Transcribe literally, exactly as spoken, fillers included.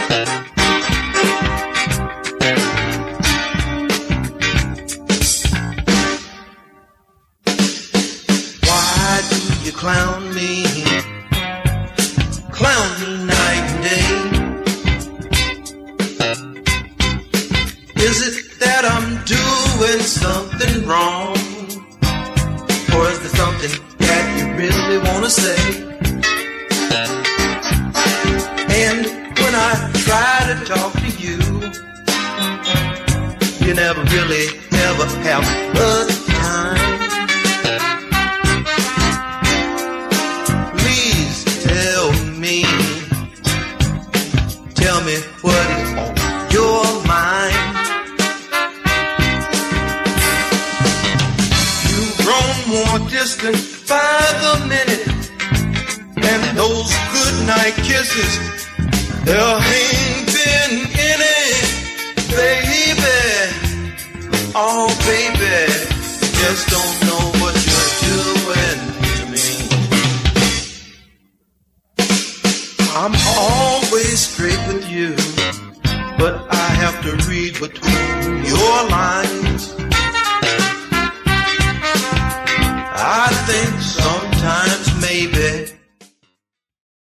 Why do you clown me? Clown me night and day. Is it that I'm doing something wrong? Or is there something that you really want to say? And when I try to talk to you, you never really ever have a time. Please tell me, tell me what is on your mind. You've grown more distant by the minute, and those good night kisses, there ain't been any, baby. Oh, baby, you just don't know what you're doing to me. I'm always straight with you, but I have to read between your lines.